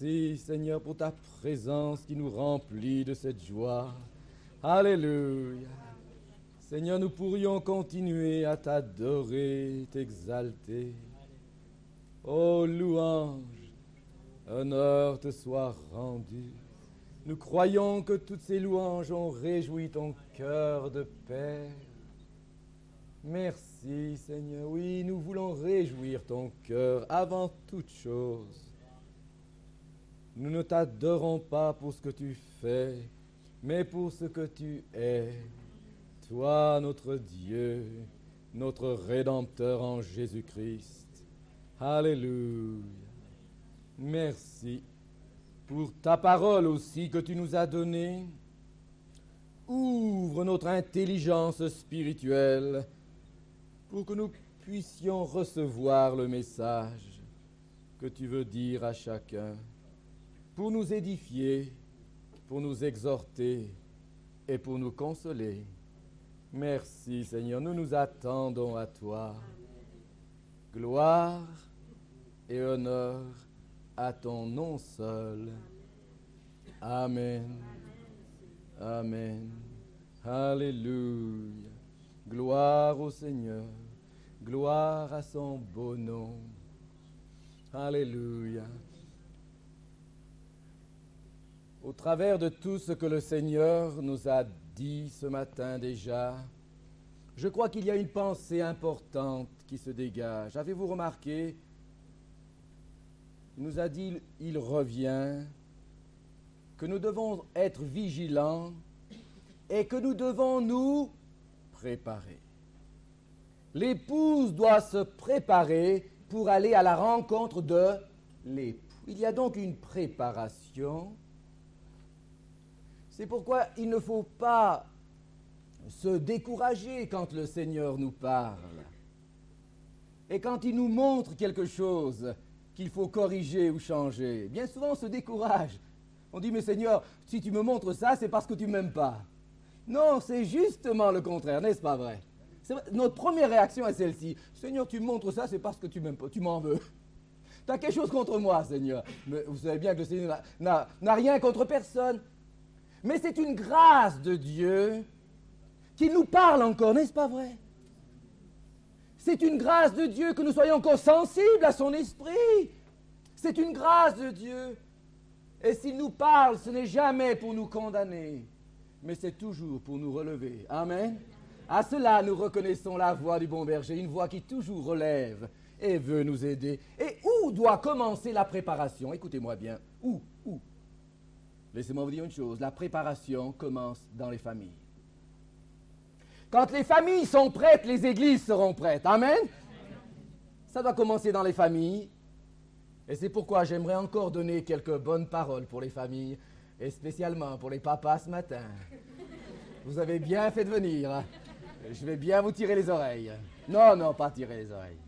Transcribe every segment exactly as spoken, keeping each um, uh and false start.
Merci, Seigneur, pour ta présence qui nous remplit de cette joie. Alléluia. Seigneur, nous pourrions continuer à t'adorer, t'exalter. Ô louange, honneur te soit rendu. Nous croyons que toutes ces louanges ont réjoui ton cœur de Père. Merci, Seigneur. Oui, nous voulons réjouir ton cœur avant toute chose. Nous ne t'adorons pas pour ce que tu fais, mais pour ce que tu es. Toi, notre Dieu, notre Rédempteur en Jésus-Christ. Alléluia. Merci pour ta parole aussi que tu nous as donnée. Ouvre notre intelligence spirituelle pour que nous puissions recevoir le message que tu veux dire à chacun, pour nous édifier, pour nous exhorter et pour nous consoler. Merci Seigneur, nous nous attendons à toi. Gloire et honneur à ton nom seul. Amen. Amen. Alléluia. Gloire au Seigneur. Gloire à son beau nom. Alléluia. Au travers de tout ce que le Seigneur nous a dit ce matin déjà, je crois qu'il y a une pensée importante qui se dégage. Avez-vous remarqué? Il nous a dit, il revient, que nous devons être vigilants et que nous devons nous préparer. L'épouse doit se préparer pour aller à la rencontre de l'époux. Il y a donc une préparation. C'est pourquoi il ne faut pas se décourager quand le Seigneur nous parle. Et quand il nous montre quelque chose qu'il faut corriger ou changer, bien souvent on se décourage. On dit, mais Seigneur, si tu me montres ça, c'est parce que tu ne m'aimes pas. Non, c'est justement le contraire, n'est-ce pas vrai? C'est vrai? Notre première réaction est celle-ci. Seigneur, tu me montres ça, c'est parce que tu m'aimes pas, tu m'en veux. Tu as quelque chose contre moi, Seigneur. Mais vous savez bien que le Seigneur n'a, n'a rien contre personne. Mais c'est une grâce de Dieu qui nous parle encore, n'est-ce pas vrai? C'est une grâce de Dieu que nous soyons encore sensibles à son esprit. C'est une grâce de Dieu. Et s'il nous parle, ce n'est jamais pour nous condamner, mais c'est toujours pour nous relever. Amen. À cela, nous reconnaissons la voix du bon berger, une voix qui toujours relève et veut nous aider. Et où doit commencer la préparation? Écoutez-moi bien. Où? Où? Laissez-moi vous dire une chose, la préparation commence dans les familles. Quand les familles sont prêtes, les églises seront prêtes. Amen? Ça doit commencer dans les familles. Et c'est pourquoi j'aimerais encore donner quelques bonnes paroles pour les familles, et spécialement pour les papas ce matin. Vous avez bien fait de venir. Je vais bien vous tirer les oreilles. Non, non, pas tirer les oreilles.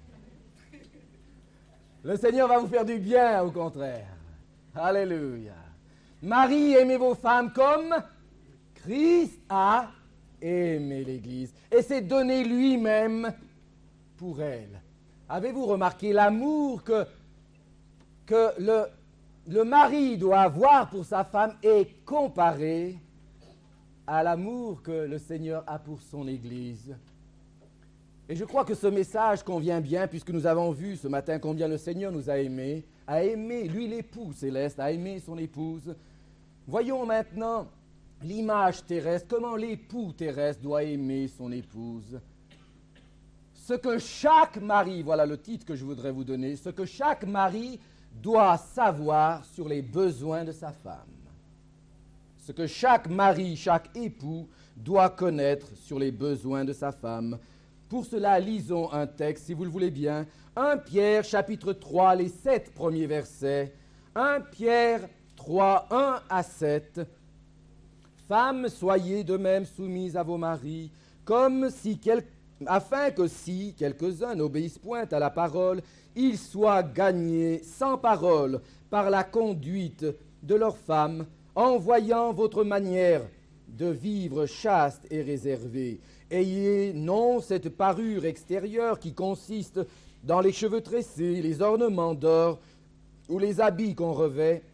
Le Seigneur va vous faire du bien, au contraire. Alléluia. Marie, aimez vos femmes comme Christ a aimé l'Église et s'est donné lui-même pour elle. Avez-vous remarqué l'amour que, que le, le mari doit avoir pour sa femme est comparé à l'amour que le Seigneur a pour son Église? Et je crois que ce message convient bien, puisque nous avons vu ce matin combien le Seigneur nous a aimés, a aimé, lui l'époux céleste, a aimé son épouse. Voyons maintenant l'image terrestre, comment l'époux terrestre doit aimer son épouse. Ce que chaque mari, voilà le titre que je voudrais vous donner, ce que chaque mari doit savoir sur les besoins de sa femme. Ce que chaque mari, chaque époux doit connaître sur les besoins de sa femme. Pour cela, lisons un texte, si vous le voulez bien. Première Pierre, chapitre trois, les sept premiers versets. Première Pierre trois, un à sept. Femmes, soyez de même soumises à vos maris, comme si quel... afin que si quelques-uns n'obéissent point à la parole, ils soient gagnés sans parole par la conduite de leurs femmes, en voyant votre manière de vivre chaste et réservée. Ayez non cette parure extérieure qui consiste dans les cheveux tressés, les ornements d'or ou les habits qu'on revêt,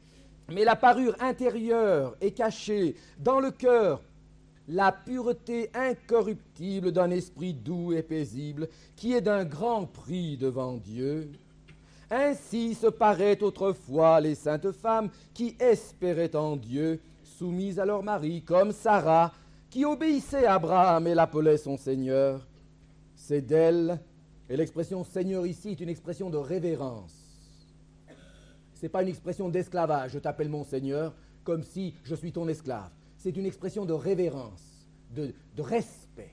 Mais la parure intérieure est cachée dans le cœur, la pureté incorruptible d'un esprit doux et paisible, qui est d'un grand prix devant Dieu. Ainsi se paraient autrefois les saintes femmes qui espéraient en Dieu, soumises à leur mari, comme Sarah, qui obéissait à Abraham et l'appelait son Seigneur. C'est d'elle, et l'expression Seigneur ici est une expression de révérence. Ce n'est pas une expression d'esclavage, je t'appelle mon Seigneur, comme si je suis ton esclave. C'est une expression de révérence, de, de respect.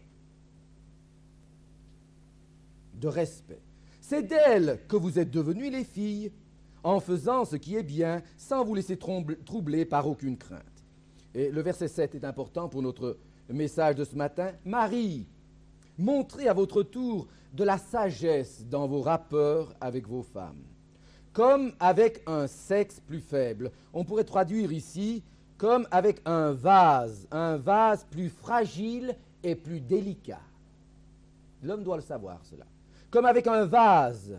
De respect. C'est d'elle que vous êtes devenues les filles, en faisant ce qui est bien, sans vous laisser troubler par aucune crainte. Et le verset sept est important pour notre message de ce matin. Marie, montrez à votre tour de la sagesse dans vos rapports avec vos femmes, comme avec un sexe plus faible. On pourrait traduire ici comme avec un vase, un vase plus fragile et plus délicat. L'homme doit le savoir, cela. Comme avec un vase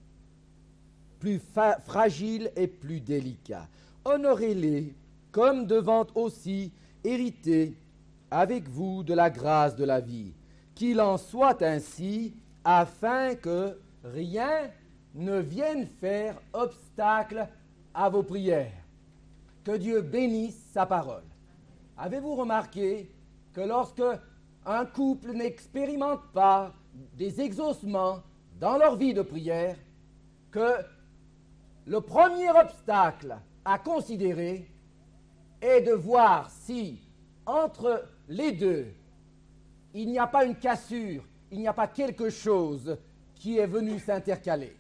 plus fa- fragile et plus délicat. Honorez-les comme devant aussi hériter avec vous de la grâce de la vie. Qu'il en soit ainsi, afin que rien ne vienne faire obstacle à vos prières. Que Dieu bénisse sa parole. Avez-vous remarqué que lorsque un couple n'expérimente pas des exaucements dans leur vie de prière, que le premier obstacle à considérer est de voir si, entre les deux, il n'y a pas une cassure, il n'y a pas quelque chose qui est venu s'intercaler.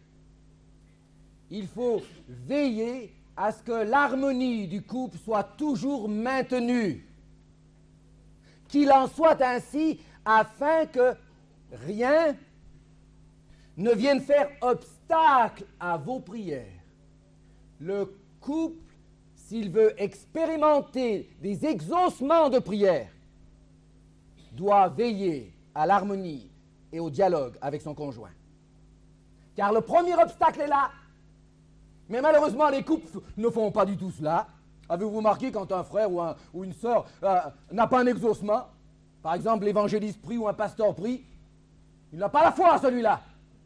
Il faut veiller à ce que l'harmonie du couple soit toujours maintenue. Qu'il en soit ainsi afin que rien ne vienne faire obstacle à vos prières. Le couple, s'il veut expérimenter des exaucements de prière, doit veiller à l'harmonie et au dialogue avec son conjoint. Car le premier obstacle est là. Mais malheureusement, les couples ne font pas du tout cela. Avez-vous remarqué quand un frère ou, un, ou une sœur euh, n'a pas un exaucement, par exemple l'évangéliste prie ou un pasteur prie, il n'a pas la foi, celui-là.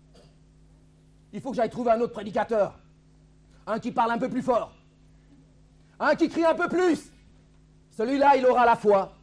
Il faut que j'aille trouver un autre prédicateur. Un qui parle un peu plus fort. Un qui crie un peu plus. Celui-là, il aura la foi.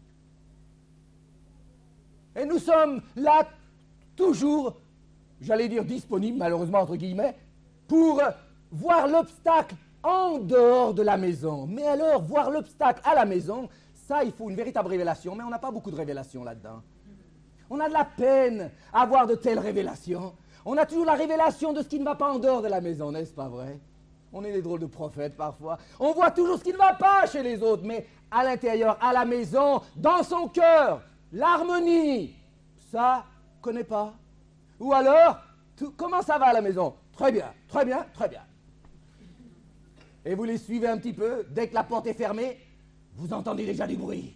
Et nous sommes là, toujours, j'allais dire disponibles, malheureusement, entre guillemets, pour voir l'obstacle en dehors de la maison. Mais alors, voir l'obstacle à la maison, ça, il faut une véritable révélation, mais on n'a pas beaucoup de révélations là-dedans. On a de la peine à avoir de telles révélations. On a toujours la révélation de ce qui ne va pas en dehors de la maison, n'est-ce pas vrai? On est des drôles de prophètes parfois. On voit toujours ce qui ne va pas chez les autres, mais à l'intérieur, à la maison, dans son cœur, l'harmonie, ça, ne connaît pas. Ou alors, tout, comment ça va à la maison? Très bien, très bien, très bien. Et vous les suivez un petit peu, dès que la porte est fermée, vous entendez déjà du bruit.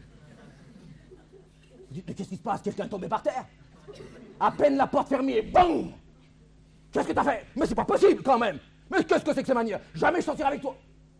Vous dites, mais qu'est-ce qui se passe? Quelqu'un est tombé par terre? À peine la porte fermée, bang! Qu'est-ce que t'as fait? Mais c'est pas possible quand même! Mais qu'est-ce que c'est que ces manières? Jamais je sortirai avec toi!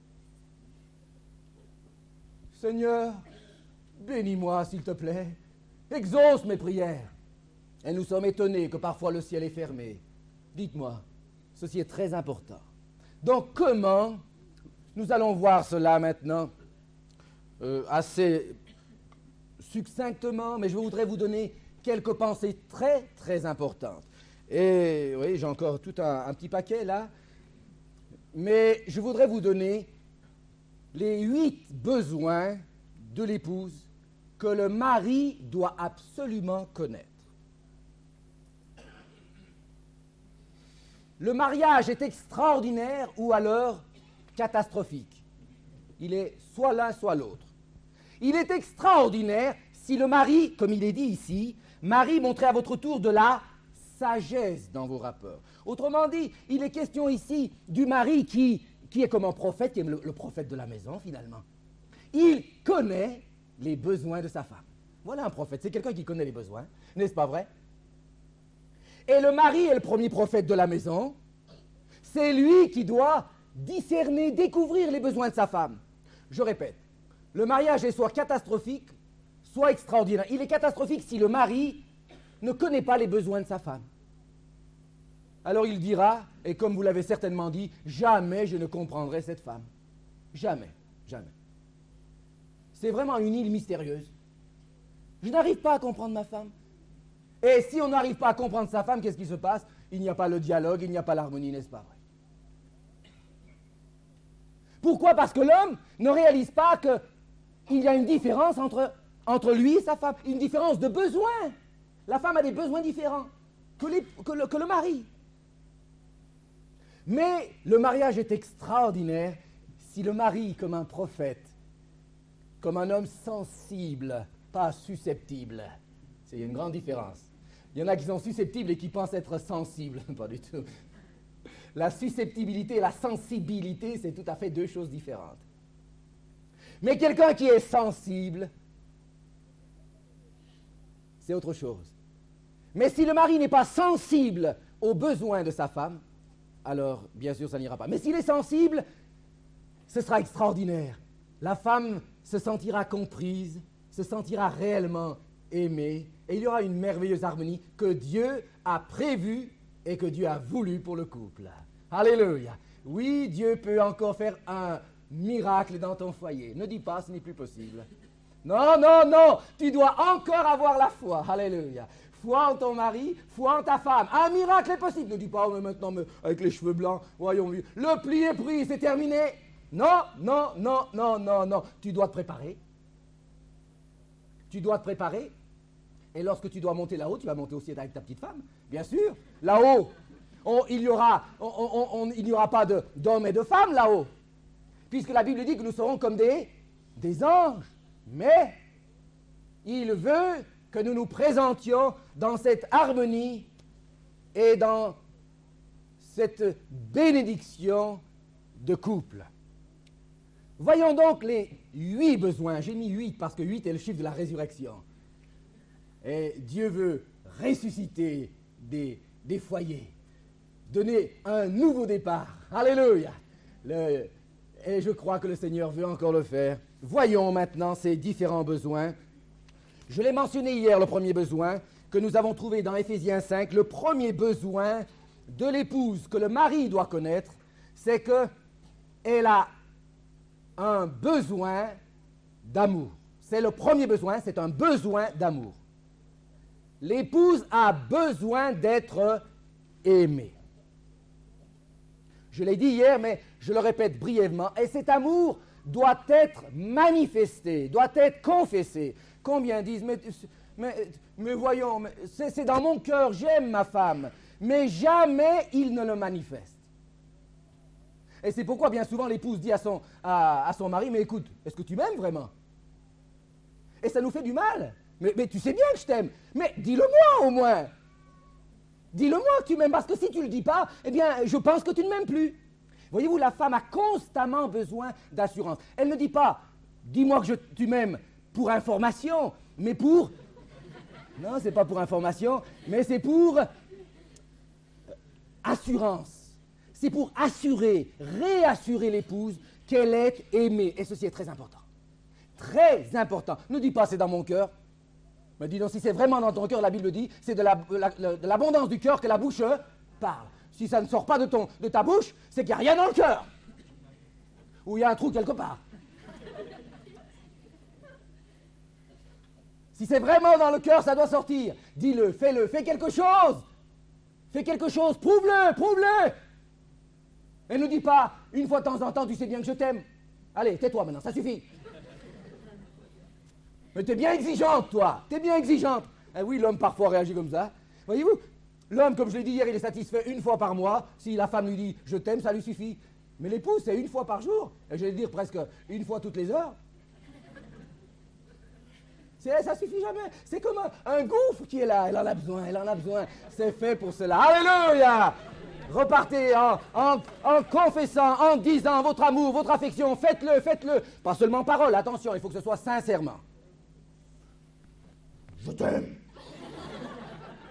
Seigneur, bénis-moi s'il te plaît. Exauce mes prières. Et nous sommes étonnés que parfois le ciel est fermé. Dites-moi, ceci est très important. Donc comment, nous allons voir cela maintenant, euh, assez succinctement, mais je voudrais vous donner quelques pensées très, très importantes. Et oui, j'ai encore tout un, un petit paquet là, mais je voudrais vous donner les huit besoins de l'épouse que le mari doit absolument connaître. Le mariage est extraordinaire ou alors catastrophique. Il est soit l'un, soit l'autre. Il est extraordinaire si le mari, comme il est dit ici, Marie, montrez à votre tour de la sagesse dans vos rapports. Autrement dit, il est question ici du mari qui, qui est comme un prophète, qui est le, le prophète de la maison finalement. Il connaît les besoins de sa femme. Voilà un prophète, c'est quelqu'un qui connaît les besoins, n'est-ce pas vrai? Et le mari est le premier prophète de la maison. C'est lui qui doit discerner, découvrir les besoins de sa femme. Je répète, le mariage est soit catastrophique, soit extraordinaire. Il est catastrophique si le mari ne connaît pas les besoins de sa femme. Alors il dira, et comme vous l'avez certainement dit, jamais je ne comprendrai cette femme. Jamais, jamais. C'est vraiment une île mystérieuse. Je n'arrive pas à comprendre ma femme. Et si on n'arrive pas à comprendre sa femme, qu'est-ce qui se passe? Il n'y a pas le dialogue, il n'y a pas l'harmonie, n'est-ce pas vrai? Pourquoi? Parce que l'homme ne réalise pas qu'il y a une différence entre, entre lui et sa femme, une différence de besoin. La femme a des besoins différents que, les, que, le, que le mari. Mais le mariage est extraordinaire si le mari, comme un prophète, comme un homme sensible, pas susceptible. C'est une grande différence. Il y en a qui sont susceptibles et qui pensent être sensibles. Pas du tout. La susceptibilité et la sensibilité, c'est tout à fait deux choses différentes. Mais quelqu'un qui est sensible, c'est autre chose. Mais si le mari n'est pas sensible aux besoins de sa femme, alors bien sûr ça n'ira pas. Mais s'il est sensible, ce sera extraordinaire. La femme se sentira comprise, se sentira réellement aimée, et il y aura une merveilleuse harmonie que Dieu a prévue et que Dieu a voulu pour le couple. Alléluia. Oui, Dieu peut encore faire un miracle dans ton foyer. Ne dis pas, ce n'est plus possible. Non, non, non, tu dois encore avoir la foi. Alléluia. Foi en ton mari, foi en ta femme. Un miracle est possible. Ne dis pas, oh, mais maintenant, mais avec les cheveux blancs, voyons, le pli est pris, c'est terminé. Non, non, non, non, non, non. Tu dois te préparer. Tu dois te préparer. Et lorsque tu dois monter là-haut, tu vas monter aussi avec ta petite femme. Bien sûr. Là-haut, on, il n'y aura, on, on, on, il n'y aura pas de, d'hommes et de femmes là-haut. Puisque la Bible dit que nous serons comme des, des anges. Mais il veut que nous nous présentions dans cette harmonie et dans cette bénédiction de couple. Voyons donc les huit besoins. J'ai mis huit parce que huit est le chiffre de la résurrection. Et Dieu veut ressusciter des, des foyers, donner un nouveau départ. Alléluia. Le, et je crois que le Seigneur veut encore le faire. Voyons maintenant ces différents besoins. Je l'ai mentionné hier, le premier besoin que nous avons trouvé dans Éphésiens cinq. Le premier besoin de l'épouse que le mari doit connaître, c'est qu'elle a un besoin d'amour. C'est le premier besoin, c'est un besoin d'amour. L'épouse a besoin d'être aimée. Je l'ai dit hier, mais je le répète brièvement. Et cet amour doit être manifesté, doit être confessé. Combien disent, mais, mais, mais voyons, mais c'est, c'est dans mon cœur, j'aime ma femme. Mais jamais il ne le manifeste. Et c'est pourquoi bien souvent l'épouse dit à son, à, à son mari, mais écoute, est-ce que tu m'aimes vraiment? Et ça nous fait du mal. Mais, mais tu sais bien que je t'aime. Mais dis-le-moi au moins. Dis-le-moi que tu m'aimes, parce que si tu ne le dis pas, eh bien, je pense que tu ne m'aimes plus. Voyez-vous, la femme a constamment besoin d'assurance. Elle ne dit pas, dis-moi que je, tu m'aimes pour information, mais pour... Non, c'est pas pour information, mais c'est pour assurance. C'est pour assurer, réassurer l'épouse qu'elle est aimée. Et ceci est très important. Très important. Ne dis pas, c'est dans mon cœur. Mais dis donc, si c'est vraiment dans ton cœur, la Bible dit, c'est de, la, la, de l'abondance du cœur que la bouche parle. Si ça ne sort pas de, ton, de ta bouche, c'est qu'il n'y a rien dans le cœur. Ou il y a un trou quelque part. Si c'est vraiment dans le cœur, ça doit sortir. Dis-le, fais-le, fais quelque chose. Fais quelque chose, prouve-le, prouve-le. Et ne dis pas, une fois de temps en temps, tu sais bien que je t'aime. Allez, tais-toi maintenant, ça suffit. Mais t'es bien exigeante, toi. T'es bien exigeante. Eh oui, l'homme parfois réagit comme ça. Voyez-vous, l'homme, comme je l'ai dit hier, il est satisfait une fois par mois. Si la femme lui dit « je t'aime », ça lui suffit. Mais l'épouse, c'est une fois par jour. Et je vais dire presque une fois toutes les heures. C'est, ça suffit jamais. C'est comme un, un gouffre qui est là. Elle en a besoin, elle en a besoin. C'est fait pour cela. Alléluia! Repartez en, en, en confessant, en disant votre amour, votre affection. Faites-le, faites-le. Pas seulement parole, attention, il faut que ce soit sincèrement. Je t'aime.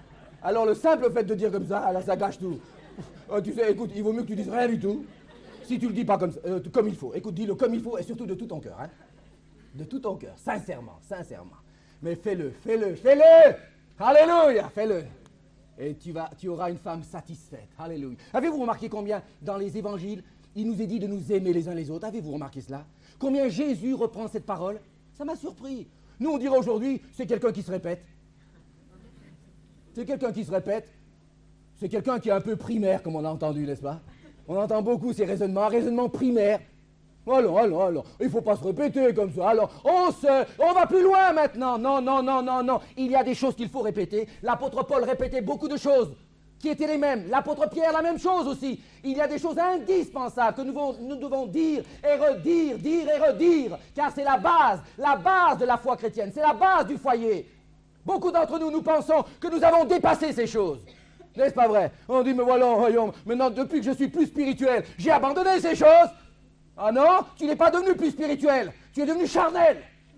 Alors le simple fait de dire comme ça, là, ça gâche tout. Oh, tu sais, écoute, il vaut mieux que tu dises rien du tout. Si tu le dis pas comme, euh, comme il faut, écoute, dis-le comme il faut et surtout de tout ton cœur. Hein? De tout ton cœur, sincèrement, sincèrement. Mais fais-le, fais-le, fais-le. Alléluia, fais-le. Et tu, vas, tu auras une femme satisfaite. Alléluia. Avez-vous remarqué combien dans les évangiles, il nous est dit de nous aimer les uns les autres? Avez-vous remarqué cela? Combien Jésus reprend cette parole? Ça m'a surpris. Nous, on dirait aujourd'hui, c'est quelqu'un qui se répète. C'est quelqu'un qui se répète. C'est quelqu'un qui est un peu primaire, comme on a entendu, n'est-ce pas? On entend beaucoup ces raisonnements, raisonnements primaires. Alors, alors, alors, il ne faut pas se répéter comme ça. Alors, on se, on va plus loin maintenant. Non, non, non, non, non. Il y a des choses qu'il faut répéter. L'apôtre Paul répétait beaucoup de choses qui étaient les mêmes. L'apôtre Pierre, la même chose aussi. Il y a des choses indispensables que nous devons, nous devons dire et redire, dire et redire, car c'est la base, la base de la foi chrétienne. C'est la base du foyer. Beaucoup d'entre nous, nous pensons que nous avons dépassé ces choses. N'est-ce pas vrai? On dit, mais voilà, voyons, maintenant, depuis que je suis plus spirituel, j'ai abandonné ces choses. Ah non, tu n'es pas devenu plus spirituel, tu es devenu charnel.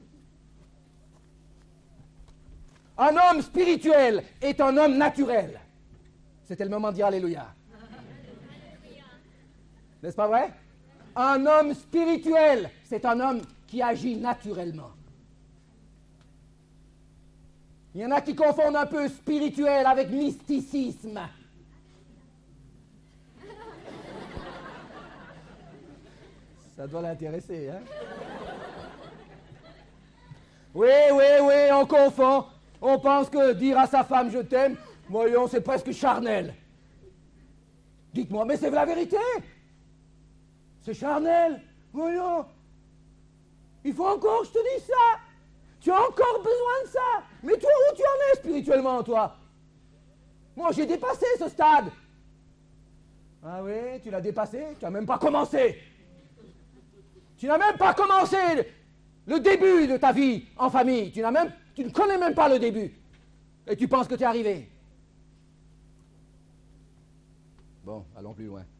Un homme spirituel est un homme naturel. C'était le moment de dire Alléluia. N'est-ce pas vrai? Un homme spirituel, c'est un homme qui agit naturellement. Il y en a qui confondent un peu spirituel avec mysticisme. Ça doit l'intéresser, hein? Oui, oui, oui, on confond. On pense que dire à sa femme « je t'aime », voyons, c'est presque charnel. Dites-moi, mais c'est la vérité. C'est charnel. Voyons. Il faut encore que je te dise ça. Tu as encore besoin de ça. Mais toi, où tu en es spirituellement, toi? Moi, j'ai dépassé ce stade. Ah oui, tu l'as dépassé? Tu n'as même pas commencé. Tu n'as même pas commencé le début de ta vie en famille. Tu n'as même, tu ne connais même pas le début. Et tu penses que tu es arrivé. Bon, allons plus loin.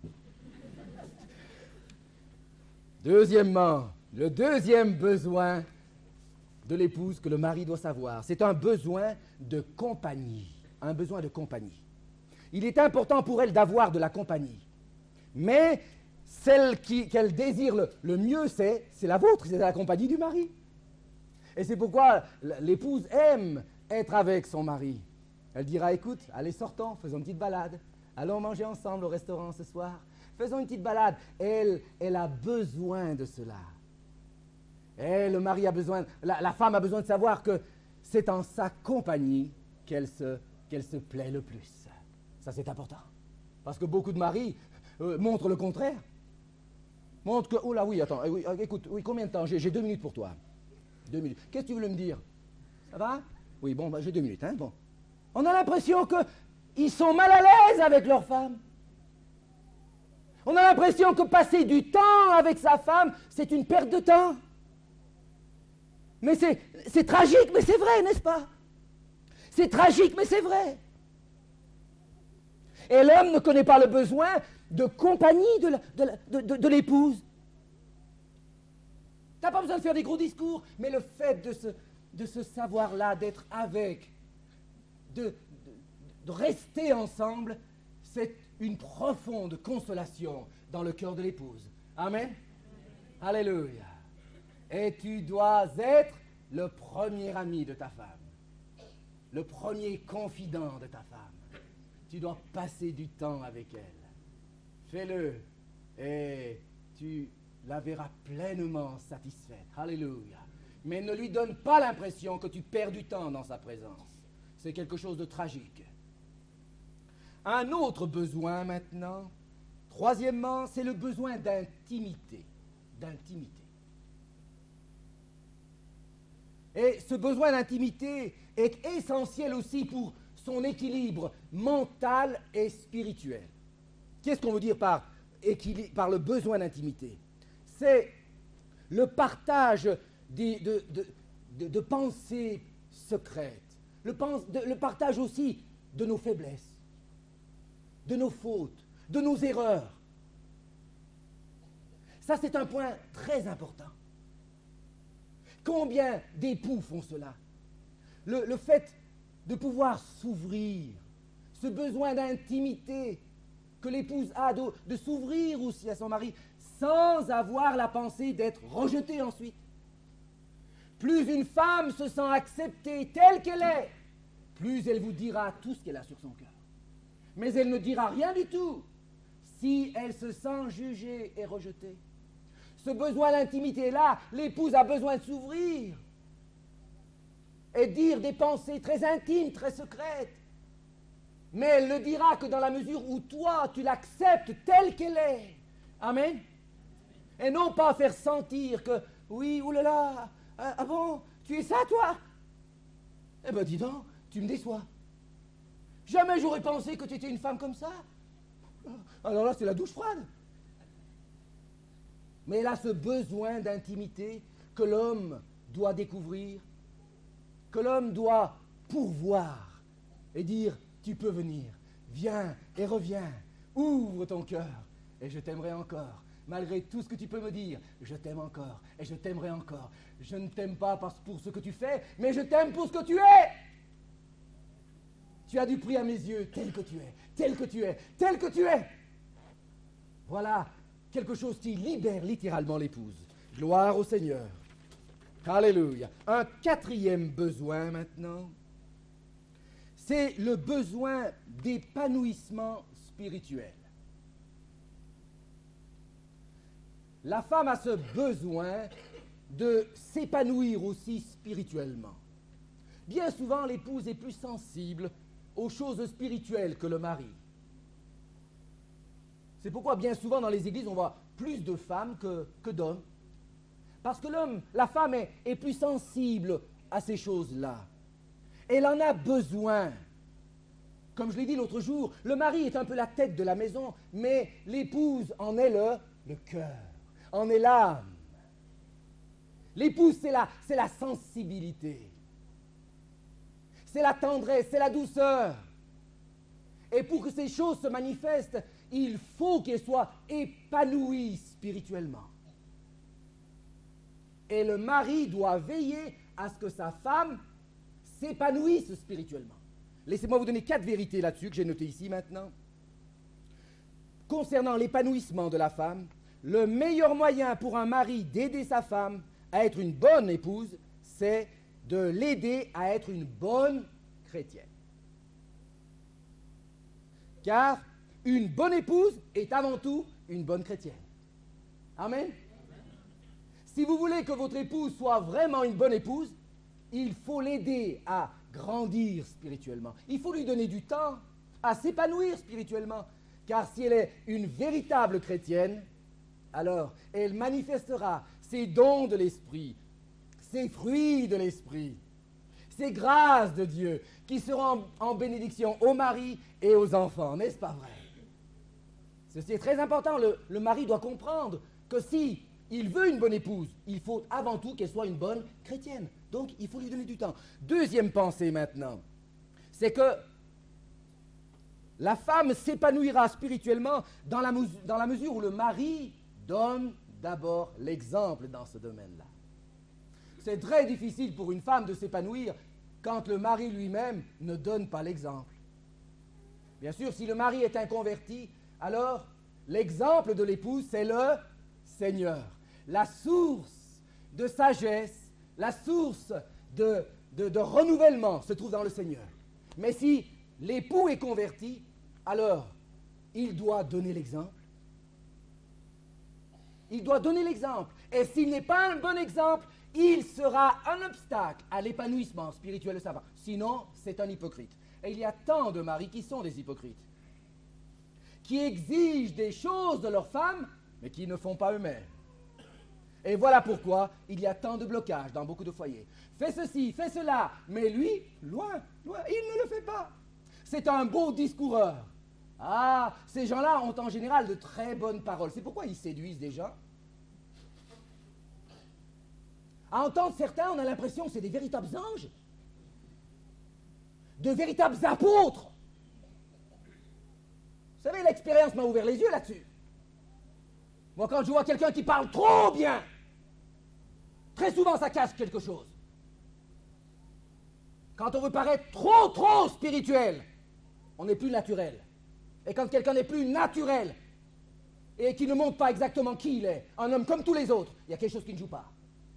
Deuxièmement, le deuxième besoin de l'épouse que le mari doit savoir, c'est un besoin de compagnie. Un besoin de compagnie. Il est important pour elle d'avoir de la compagnie. Mais celle qui, qu'elle désire le, le mieux, c'est, c'est la vôtre, c'est la compagnie du mari. Et c'est pourquoi l'épouse aime être avec son mari. Elle dira, écoute, allez, sortons, faisons une petite balade. Allons manger ensemble au restaurant ce soir. Faisons une petite balade. Elle, elle a besoin de cela. Et le mari a besoin, la, la femme a besoin de savoir que c'est en sa compagnie qu'elle se, qu'elle se plaît le plus. Ça, c'est important. Parce que beaucoup de maris euh, montrent le contraire. Montrent que, oh là, oui, attends, oui, écoute, oui, combien de temps? J'ai, j'ai deux minutes pour toi. Deux minutes. Qu'est-ce que tu voulais me dire? Ça va? Oui, bon, bah, j'ai deux minutes, hein, bon. On a l'impression qu'ils sont mal à l'aise avec leur femme. On a l'impression que passer du temps avec sa femme, c'est une perte de temps. Mais c'est, c'est tragique, mais c'est vrai, n'est-ce pas? C'est tragique, mais c'est vrai. Et l'homme ne connaît pas le besoin de compagnie de, la, de, la, de, de, de l'épouse. Tu n'as pas besoin de faire des gros discours, mais le fait de ce, de ce savoir-là, d'être avec, de, de, de rester ensemble, c'est une profonde consolation dans le cœur de l'épouse. Amen. Alléluia. Et tu dois être le premier ami de ta femme, le premier confident de ta femme. Tu dois passer du temps avec elle. Fais-le et tu la verras pleinement satisfaite. Alléluia. Mais ne lui donne pas l'impression que tu perds du temps dans sa présence. C'est quelque chose de tragique. Un autre besoin maintenant, troisièmement, c'est le besoin d'intimité. D'intimité. Et ce besoin d'intimité est essentiel aussi pour son équilibre mental et spirituel. Qu'est-ce qu'on veut dire par, équilibre, par le besoin d'intimité? C'est le partage de, de, de, de, de pensées secrètes, le, pense, de, le partage aussi de nos faiblesses, de nos fautes, de nos erreurs. Ça, c'est un point très important. Combien d'époux font cela? Le, le fait de pouvoir s'ouvrir, ce besoin d'intimité que l'épouse a, de, de s'ouvrir aussi à son mari, sans avoir la pensée d'être rejetée ensuite. Plus une femme se sent acceptée telle qu'elle est, plus elle vous dira tout ce qu'elle a sur son cœur. Mais elle ne dira rien du tout si elle se sent jugée et rejetée. Ce besoin d'intimité-là, l'épouse a besoin de s'ouvrir et dire des pensées très intimes, très secrètes. Mais elle ne dira que dans la mesure où toi, tu l'acceptes telle qu'elle est. Amen. Et non pas faire sentir que, oui, oulala, ah, ah bon, tu es ça, toi? Eh ben, dis donc, tu me déçois. Jamais j'aurais pensé que tu étais une femme comme ça. Alors là, c'est la douche froide. Mais elle a ce besoin d'intimité que l'homme doit découvrir, que l'homme doit pourvoir et dire, tu peux venir, viens et reviens, ouvre ton cœur et je t'aimerai encore. Malgré tout ce que tu peux me dire, je t'aime encore et je t'aimerai encore. Je ne t'aime pas parce, pour ce que tu fais, mais je t'aime pour ce que tu es. Tu as du prix à mes yeux, tel que tu es, tel que tu es, tel que tu es. Voilà quelque chose qui libère littéralement l'épouse. Gloire au Seigneur. Alléluia. Un quatrième besoin maintenant, c'est le besoin d'épanouissement spirituel. La femme a ce besoin de s'épanouir aussi spirituellement. Bien souvent, l'épouse est plus sensible aux choses spirituelles que le mari. C'est pourquoi bien souvent dans les églises, on voit plus de femmes que, que d'hommes. Parce que l'homme, la femme est, est plus sensible à ces choses-là. Elle en a besoin. Comme je l'ai dit l'autre jour, le mari est un peu la tête de la maison, mais l'épouse en est le, le cœur, en est l'âme. L'épouse, c'est la, c'est la sensibilité. C'est la tendresse, c'est la douceur. Et pour que ces choses se manifestent, il faut qu'elles soient épanouies spirituellement. Et le mari doit veiller à ce que sa femme s'épanouisse spirituellement. Laissez-moi vous donner quatre vérités là-dessus que j'ai notées ici maintenant. Concernant l'épanouissement de la femme, le meilleur moyen pour un mari d'aider sa femme à être une bonne épouse, c'est de l'aider à être une bonne chrétienne. Car une bonne épouse est avant tout une bonne chrétienne. Amen. Si vous voulez que votre épouse soit vraiment une bonne épouse, il faut l'aider à grandir spirituellement. Il faut lui donner du temps à s'épanouir spirituellement. Car si elle est une véritable chrétienne, alors elle manifestera ses dons de l'esprit, ses fruits de l'esprit, ces grâces de Dieu qui seront en, en bénédiction aux maris et aux enfants. N'est-ce pas vrai? Ceci est très important. Le, le mari doit comprendre que si il veut une bonne épouse, il faut avant tout qu'elle soit une bonne chrétienne. Donc, il faut lui donner du temps. Deuxième pensée maintenant, c'est que la femme s'épanouira spirituellement dans la, dans la mesure où le mari donne d'abord l'exemple dans ce domaine-là. C'est très difficile pour une femme de s'épanouir quand le mari lui-même ne donne pas l'exemple. Bien sûr, si le mari est inconverti, alors l'exemple de l'épouse, c'est le Seigneur. La source de sagesse, la source de, de, de renouvellement se trouve dans le Seigneur. Mais si l'époux est converti, alors il doit donner l'exemple. Il doit donner l'exemple. Et s'il n'est pas un bon exemple, il sera un obstacle à l'épanouissement spirituel de sa femme. Sinon, c'est un hypocrite. Et il y a tant de maris qui sont des hypocrites, qui exigent des choses de leur femme, mais qui ne font pas eux-mêmes. Et voilà pourquoi il y a tant de blocages dans beaucoup de foyers. Fais ceci, fais cela, mais lui, loin, loin, il ne le fait pas. C'est un beau discoureur. Ah, ces gens-là ont en général de très bonnes paroles. C'est pourquoi ils séduisent des gens. À entendre certains, on a l'impression que c'est des véritables anges, de véritables apôtres. Vous savez, l'expérience m'a ouvert les yeux là-dessus. Moi, quand je vois quelqu'un qui parle trop bien, très souvent ça cache quelque chose. Quand on veut paraître trop, trop spirituel, on n'est plus naturel. Et quand quelqu'un n'est plus naturel, et qui ne montre pas exactement qui il est, un homme comme tous les autres, il y a quelque chose qui ne joue pas.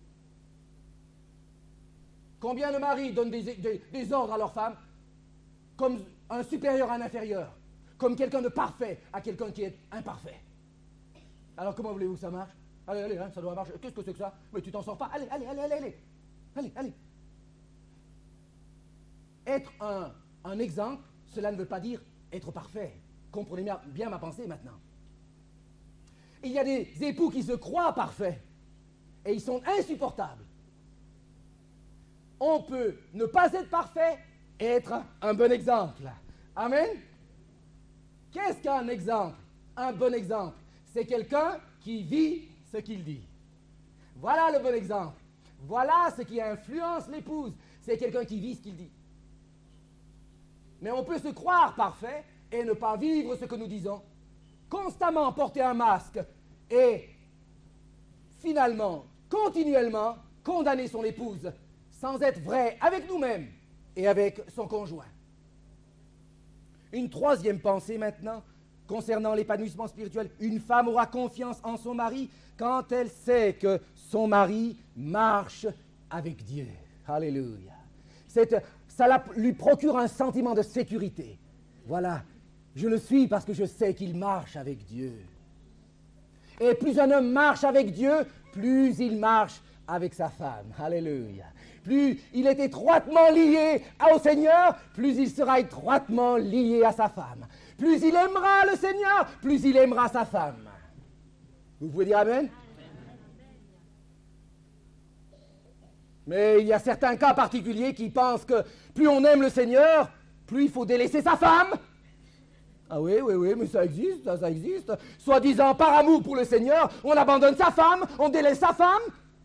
Combien de maris donnent des, des, des ordres à leur femme comme un supérieur à un inférieur, comme quelqu'un de parfait à quelqu'un qui est imparfait? Alors comment voulez-vous que ça marche? Allez, allez, hein, ça doit marcher. Qu'est-ce que c'est que ça? Mais tu t'en sors pas. Allez, allez, allez, allez, allez. Allez, allez. Être un, un exemple, cela ne veut pas dire être parfait. Comprenez bien, bien ma pensée maintenant. Il y a des époux qui se croient parfaits et ils sont insupportables. On peut ne pas être parfait et être un bon exemple. Amen. Qu'est-ce qu'un exemple? Un bon exemple, c'est quelqu'un qui vit ce qu'il dit. Voilà le bon exemple. Voilà ce qui influence l'épouse. C'est quelqu'un qui vit ce qu'il dit. Mais on peut se croire parfait et ne pas vivre ce que nous disons. Constamment porter un masque et finalement, continuellement, condamner son épouse sans être vrai avec nous-mêmes et avec son conjoint. Une troisième pensée maintenant, concernant l'épanouissement spirituel. Une femme aura confiance en son mari quand elle sait que son mari marche avec Dieu. Alléluia. C'est, ça la, lui procure un sentiment de sécurité. Voilà, je le suis parce que je sais qu'il marche avec Dieu. Et plus un homme marche avec Dieu, plus il marche avec sa femme. Alléluia. Plus il est étroitement lié au Seigneur, plus il sera étroitement lié à sa femme. Plus il aimera le Seigneur, plus il aimera sa femme. Vous pouvez dire Amen? Mais il y a certains cas particuliers qui pensent que plus on aime le Seigneur, plus il faut délaisser sa femme. Ah oui, oui, oui, mais ça existe, ça, ça existe. Soi-disant par amour pour le Seigneur, on abandonne sa femme, on délaisse sa femme.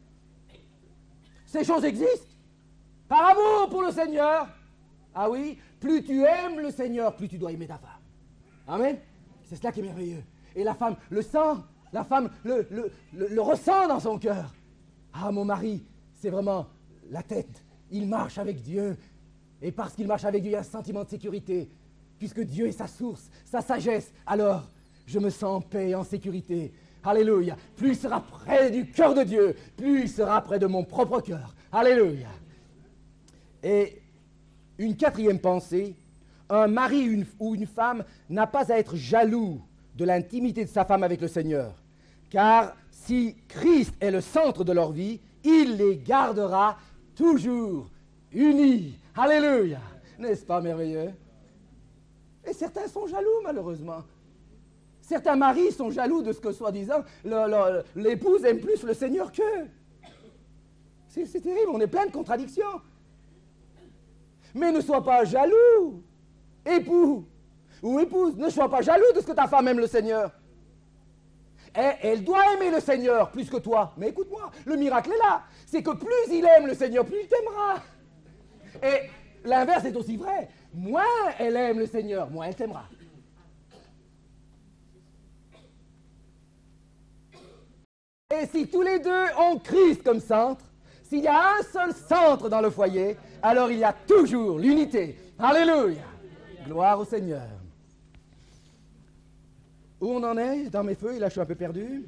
Ces choses existent. Par amour pour le Seigneur. Ah oui, plus tu aimes le Seigneur, plus tu dois aimer ta femme. Amen. C'est cela qui est merveilleux. Et la femme le sent, la femme le, le, le, le ressent dans son cœur. Ah, mon mari, c'est vraiment la tête. Il marche avec Dieu. Et parce qu'il marche avec Dieu, il y a un sentiment de sécurité. Puisque Dieu est sa source, sa sagesse, alors je me sens en paix et en sécurité. Alléluia. Plus il sera près du cœur de Dieu, plus il sera près de mon propre cœur. Alléluia. Et une quatrième pensée, un mari une, ou une femme n'a pas à être jaloux de l'intimité de sa femme avec le Seigneur. Car si Christ est le centre de leur vie, il les gardera toujours unis. Alléluia. N'est-ce pas merveilleux? Et certains sont jaloux, malheureusement. Certains maris sont jaloux de ce que, soi-disant, le, le, l'épouse aime plus le Seigneur qu'eux. C'est, c'est terrible, on est plein de contradictions. Mais ne sois pas jaloux, époux ou épouse. Ne sois pas jaloux de ce que ta femme aime le Seigneur. Et elle doit aimer le Seigneur plus que toi. Mais écoute-moi, le miracle est là. C'est que plus il aime le Seigneur, plus il t'aimera. Et l'inverse est aussi vrai. Moins elle aime le Seigneur, moins elle t'aimera. Et si tous les deux ont Christ comme centre, s'il y a un seul centre dans le foyer, alors il y a toujours l'unité. Alléluia. Gloire au Seigneur. Où on en est dans mes feuilles? Là, je suis un peu perdu.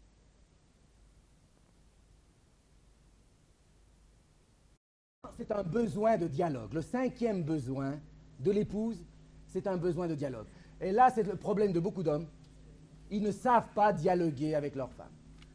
C'est un besoin de dialogue. Le cinquième besoin de l'épouse, c'est un besoin de dialogue. Et là, c'est le problème de beaucoup d'hommes. Ils ne savent pas dialoguer avec leur femme.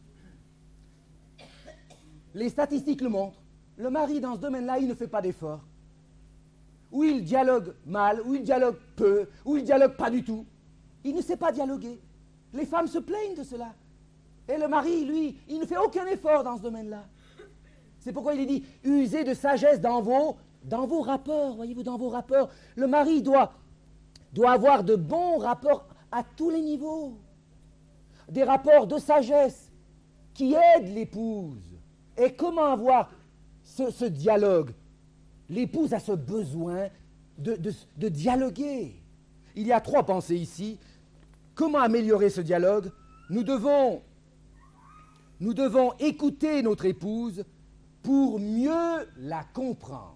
Les statistiques le montrent. Le mari, dans ce domaine-là, il ne fait pas d'effort. Ou il dialogue mal, ou il dialogue peu, ou il dialogue pas du tout. Il ne sait pas dialoguer. Les femmes se plaignent de cela. Et le mari, lui, il ne fait aucun effort dans ce domaine-là. C'est pourquoi il est dit, usez de sagesse dans vos, dans vos rapports, voyez-vous, dans vos rapports. Le mari doit, doit avoir de bons rapports à tous les niveaux. Des rapports de sagesse qui aident l'épouse. Et comment avoir ce, ce dialogue? L'épouse a ce besoin de, de, de dialoguer. Il y a trois pensées ici. Comment améliorer ce dialogue? Nous devons, nous devons écouter notre épouse pour mieux la comprendre.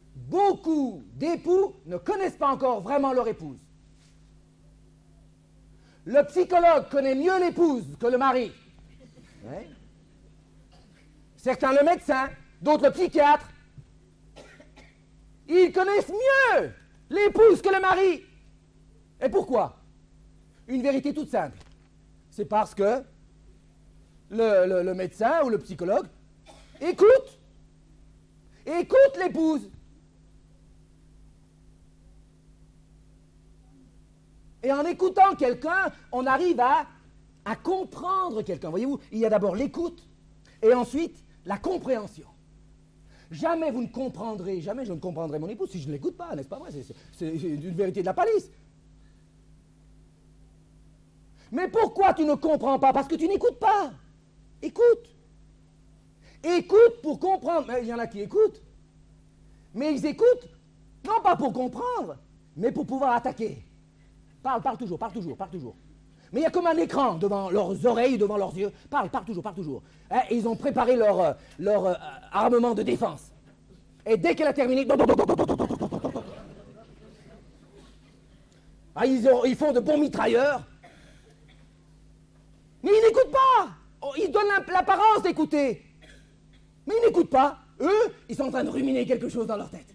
Beaucoup d'époux ne connaissent pas encore vraiment leur épouse. Le psychologue connaît mieux l'épouse que le mari. Ouais. Certains le médecin, d'autres le psychiatre. Ils connaissent mieux l'épouse que le mari. Et pourquoi? Une vérité toute simple. C'est parce que le, le, le médecin ou le psychologue écoute, écoute l'épouse. Et en écoutant quelqu'un, on arrive à, à comprendre quelqu'un. Voyez-vous, il y a d'abord l'écoute et ensuite la compréhension. Jamais vous ne comprendrez, jamais je ne comprendrai mon épouse si je ne l'écoute pas, n'est-ce pas vrai? C'est, c'est une vérité de la palisse. Mais pourquoi tu ne comprends pas? Parce que tu n'écoutes pas. Écoute. Écoute pour comprendre. Mais il y en a qui écoutent. Mais ils écoutent, non pas pour comprendre, mais pour pouvoir attaquer. Parle, parle toujours, parle toujours, parle toujours. Mais il y a comme un écran devant leurs oreilles, devant leurs yeux. Parle, parle toujours, parle toujours. Hein, et ils ont préparé leur, euh, leur euh, armement de défense. Et dès qu'elle a terminé... Ah, ils, ont, ils font de bons mitrailleurs. Mais ils n'écoutent pas. Oh, ils donnent l'apparence d'écouter. Mais ils n'écoutent pas. Eux, ils sont en train de ruminer quelque chose dans leur tête.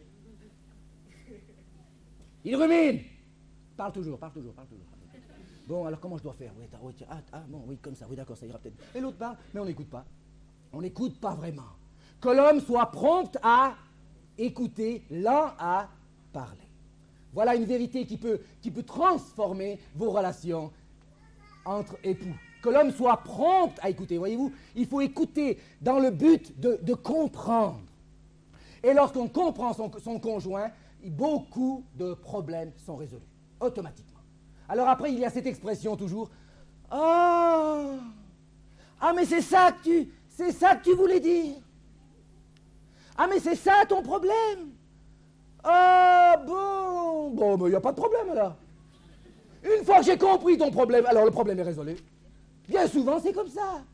Ils ruminent. Parle toujours, parle toujours, parle toujours. Bon, alors comment je dois faire? Oui, oui, ah, ah, bon, oui, comme ça, oui, d'accord, ça ira peut-être. Et l'autre parle, mais on n'écoute pas. On n'écoute pas vraiment. Que l'homme soit prompt à écouter, lent à parler. Voilà une vérité qui peut, qui peut transformer vos relations entre époux. Que l'homme soit prompt à écouter. Voyez-vous, il faut écouter dans le but de, de comprendre. Et lorsqu'on comprend son, son conjoint, beaucoup de problèmes sont résolus, automatiquement. Alors après, il y a cette expression toujours. Oh, ah, mais c'est ça que tu, c'est ça que tu voulais dire. Ah, mais c'est ça ton problème. Ah, bon, bon, mais il n'y a pas de problème là. Une fois que j'ai compris ton problème, alors le problème est résolu. Bien souvent, c'est comme ça.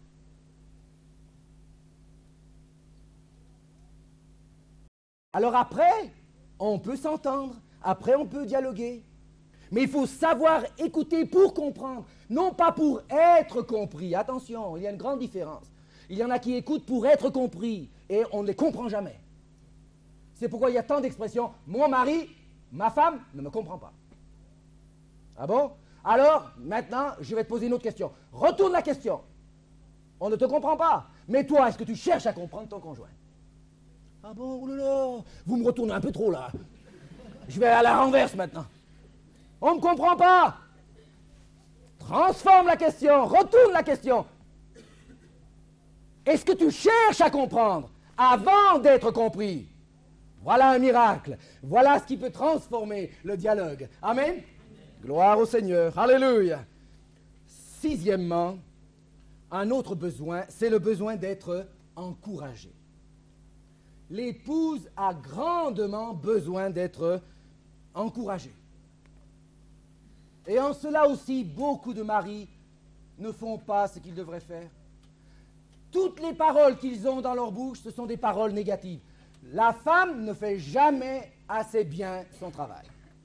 Alors après, on peut s'entendre. Après, on peut dialoguer. Mais il faut savoir écouter pour comprendre, non pas pour être compris. Attention, il y a une grande différence. Il y en a qui écoutent pour être compris, et on ne les comprend jamais. C'est pourquoi il y a tant d'expressions. Mon mari, ma femme, ne me comprend pas. Ah bon? Alors, maintenant, je vais te poser une autre question. Retourne la question. On ne te comprend pas. Mais toi, est-ce que tu cherches à comprendre ton conjoint? Ah bon, oulala, vous me retournez un peu trop là. Je vais à la renverse maintenant. On ne me comprend pas. Transforme la question, retourne la question. Est-ce que tu cherches à comprendre avant d'être compris? Voilà un miracle. Voilà ce qui peut transformer le dialogue. Amen. Gloire au Seigneur. Alléluia. Sixièmement, un autre besoin, c'est le besoin d'être encouragé. L'épouse a grandement besoin d'être encouragée. Et en cela aussi, beaucoup de maris ne font pas ce qu'ils devraient faire. Toutes les paroles qu'ils ont dans leur bouche, ce sont des paroles négatives. La femme ne fait jamais assez bien son travail.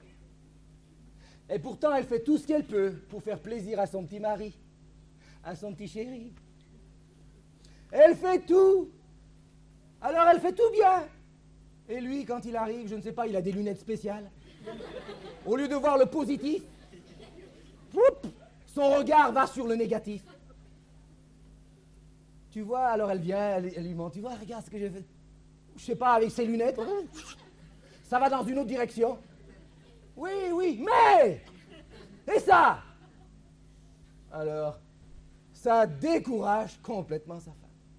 Et pourtant, elle fait tout ce qu'elle peut pour faire plaisir à son petit mari, à son petit chéri. Elle fait tout. Alors elle fait tout bien. Et lui, quand il arrive, je ne sais pas, il a des lunettes spéciales. Au lieu de voir le positif, whoop, son regard va sur le négatif. Tu vois, alors elle vient, elle, elle lui montre, tu vois, regarde ce que j'ai fait. Je sais pas, avec ses lunettes, ça va dans une autre direction. Oui, oui, mais, et ça? Alors, ça décourage complètement sa femme.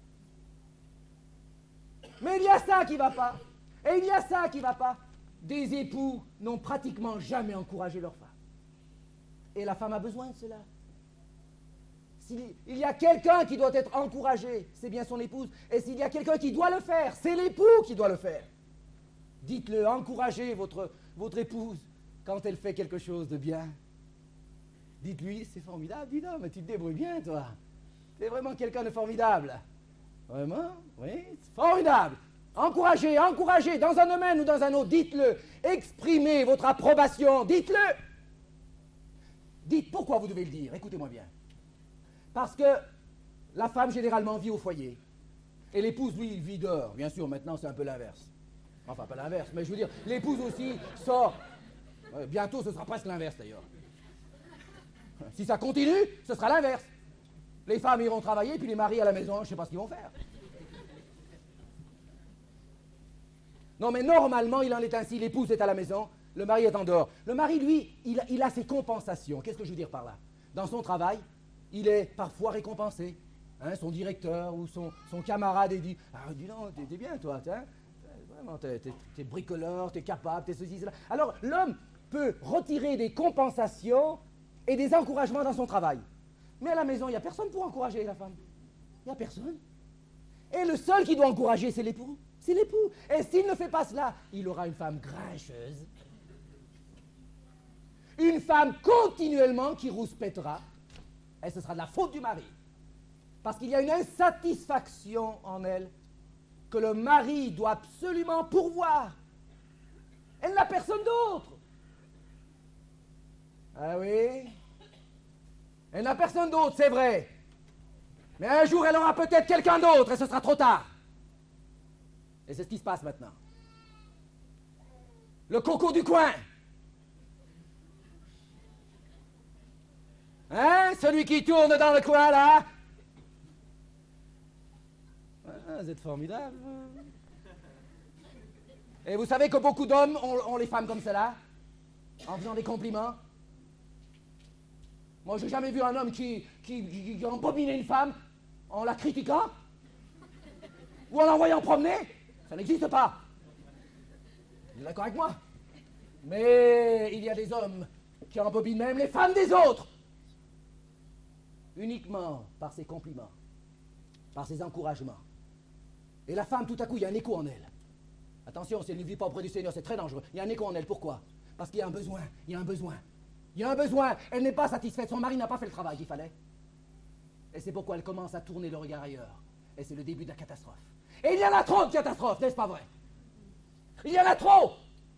Mais il y a ça qui ne va pas. Et il y a ça qui ne va pas. Des époux n'ont pratiquement jamais encouragé leur femme. Et la femme a besoin de cela. S'il y a quelqu'un qui doit être encouragé, c'est bien son épouse. Et s'il y a quelqu'un qui doit le faire, c'est l'époux qui doit le faire. Dites-le, encouragez votre, votre épouse quand elle fait quelque chose de bien. Dites-lui, c'est formidable, dis donc, mais tu te débrouilles bien, toi. T'es vraiment quelqu'un de formidable. Vraiment? Oui, c'est formidable. Encouragez, encouragez, dans un domaine ou dans un autre, dites-le. Exprimez votre approbation, dites-le. Dites pourquoi vous devez le dire, écoutez-moi bien. Parce que la femme généralement vit au foyer. Et l'épouse, lui, il vit dehors. Bien sûr, maintenant c'est un peu l'inverse. Enfin, pas l'inverse, mais je veux dire, l'épouse aussi sort. Euh, bientôt, ce sera presque l'inverse d'ailleurs. Si ça continue, ce sera l'inverse. Les femmes iront travailler, puis les maris à la maison, je ne sais pas ce qu'ils vont faire. Non, mais normalement, il en est ainsi. L'épouse est à la maison, le mari est en dehors. Le mari, lui, il, il a ses compensations. Qu'est-ce que je veux dire par là? Dans son travail, il est parfois récompensé. Hein, son directeur ou son, son camarade est dit « Ah, dis donc, t'es, t'es bien, toi, hein, vraiment, t'es, t'es, t'es bricoleur, t'es capable, t'es ceci, cela. » Alors, l'homme peut retirer des compensations et des encouragements dans son travail. Mais à la maison, il n'y a personne pour encourager la femme. Il n'y a personne. Et le seul qui doit encourager, c'est l'époux. C'est l'époux. Et s'il ne fait pas cela, il aura une femme grincheuse. Une femme continuellement qui rouspètera. Et ce sera de la faute du mari. Parce qu'il y a une insatisfaction en elle que le mari doit absolument pourvoir. Elle n'a personne d'autre. Ah oui? Elle n'a personne d'autre, c'est vrai. Mais un jour, elle aura peut-être quelqu'un d'autre et ce sera trop tard. Et c'est ce qui se passe maintenant. Le coco du coin. Hein? Celui qui tourne dans le coin, là. Ah, vous êtes formidable. Et vous savez que beaucoup d'hommes ont, ont les femmes comme cela, en faisant des compliments. Moi, j'ai jamais vu un homme qui, qui, qui, qui embobinait une femme en la critiquant ou en l'envoyant promener. Ça n'existe pas. Vous êtes d'accord avec moi? Mais il y a des hommes qui embobinent même les femmes des autres. Uniquement par ses compliments, par ses encouragements. Et la femme, tout à coup, il y a un écho en elle. Attention, si elle ne vit pas auprès du Seigneur, c'est très dangereux. Il y a un écho en elle. Pourquoi? Parce qu'il y a un besoin. Il y a un besoin. Il y a un besoin. Elle n'est pas satisfaite. Son mari n'a pas fait le travail qu'il fallait. Et c'est pourquoi elle commence à tourner le regard ailleurs. Et c'est le début de la catastrophe. Et il y en a trop de catastrophes, n'est-ce pas vrai? Il y en a trop.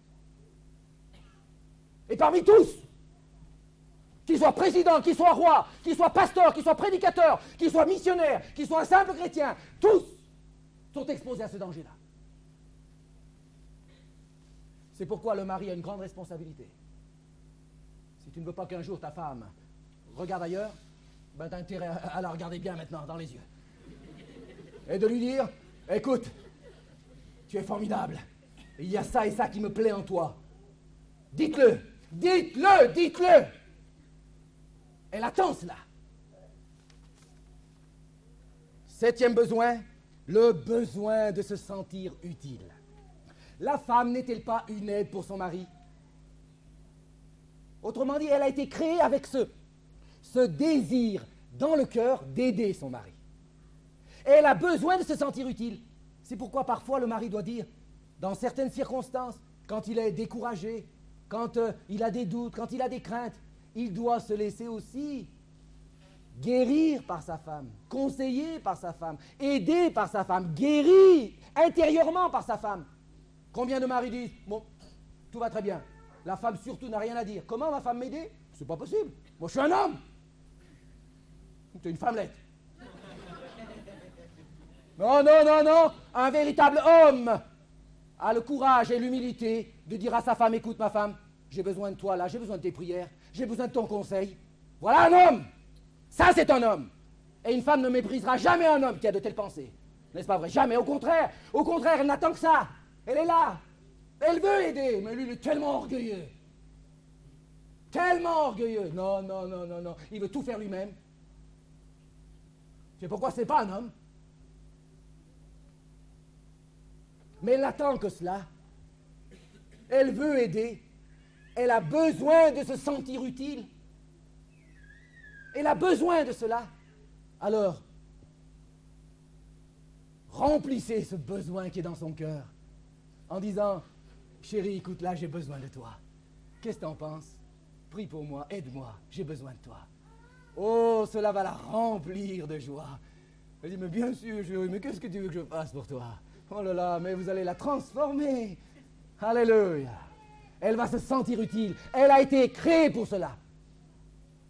Et parmi tous, qu'il soit président, qu'il soit roi, qu'il soit pasteur, qu'il soit prédicateur, qu'il soit missionnaire, qu'il soit un simple chrétien, tous sont exposés à ce danger-là. C'est pourquoi le mari a une grande responsabilité. Si tu ne veux pas qu'un jour ta femme regarde ailleurs, ben t'as intérêt à la regarder bien maintenant dans les yeux. Et de lui dire, écoute, tu es formidable. Il y a ça et ça qui me plaît en toi. Dites-le, dites-le, dites-le. Elle attend cela. Septième besoin, le besoin de se sentir utile. La femme n'est-elle pas une aide pour son mari? Autrement dit, elle a été créée avec ce, ce désir dans le cœur d'aider son mari. Et elle a besoin de se sentir utile. C'est pourquoi parfois le mari doit dire, dans certaines circonstances, quand il est découragé, quand euh, il a des doutes, quand il a des craintes, il doit se laisser aussi guérir par sa femme, conseiller par sa femme, aider par sa femme, guérir intérieurement par sa femme. Combien de maris disent, bon, tout va très bien. La femme surtout n'a rien à dire. Comment ma femme m'aider? C'est pas possible. Moi je suis un homme. Tu es une femmelette. Non, non, non, non. Un véritable homme a le courage et l'humilité de dire à sa femme, écoute ma femme, j'ai besoin de toi là, j'ai besoin de tes prières, j'ai besoin de ton conseil. Voilà un homme. Ça c'est un homme. Et une femme ne méprisera jamais un homme qui a de telles pensées. N'est-ce pas vrai? Jamais. Au contraire, au contraire, elle n'attend que ça. Elle est là. Elle veut aider, mais lui, il est tellement orgueilleux. Tellement orgueilleux. Non, non, non, non, non. Il veut tout faire lui-même. C'est pourquoi ce n'est pas un homme. Mais elle n'attend que cela. Elle veut aider. Elle a besoin de se sentir utile. Elle a besoin de cela. Alors, remplissez ce besoin qui est dans son cœur en disant, chérie, écoute, là, j'ai besoin de toi. Qu'est-ce que tu en penses? Prie pour moi, aide-moi, j'ai besoin de toi. Oh, cela va la remplir de joie. Elle dit, mais bien sûr, chérie, mais qu'est-ce que tu veux que je fasse pour toi? Oh là là, mais vous allez la transformer. Alléluia. Elle va se sentir utile. Elle a été créée pour cela.